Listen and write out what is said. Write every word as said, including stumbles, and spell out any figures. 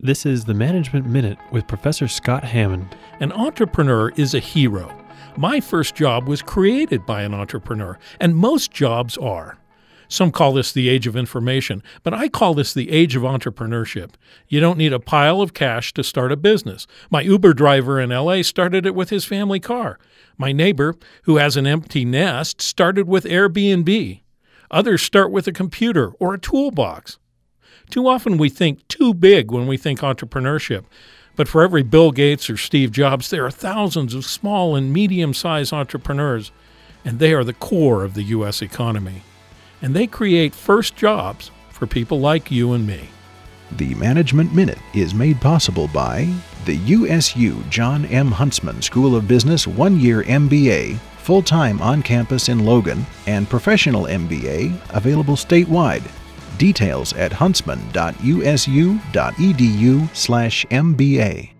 This is the Management Minute with Professor Scott Hammond. An entrepreneur is a hero. My first job was created by an entrepreneur, and most jobs are. Some call this the age of information, but I call this the age of entrepreneurship. You don't need a pile of cash to start a business. My Uber driver in L A started it with his family car. My neighbor, who has an empty nest, started with Airbnb. Others start with a computer or a toolbox. Too often we think too big when we think entrepreneurship. But for every Bill Gates or Steve Jobs, there are thousands of small and medium-sized entrepreneurs, and they are the core of the U S economy. And they create first jobs for people like you and me. The Management Minute is made possible by the U S U John M. Huntsman School of Business one-year M B A, full-time on campus in Logan, and professional M B A available statewide. Details at huntsman dot u s u dot e d u slash M B A.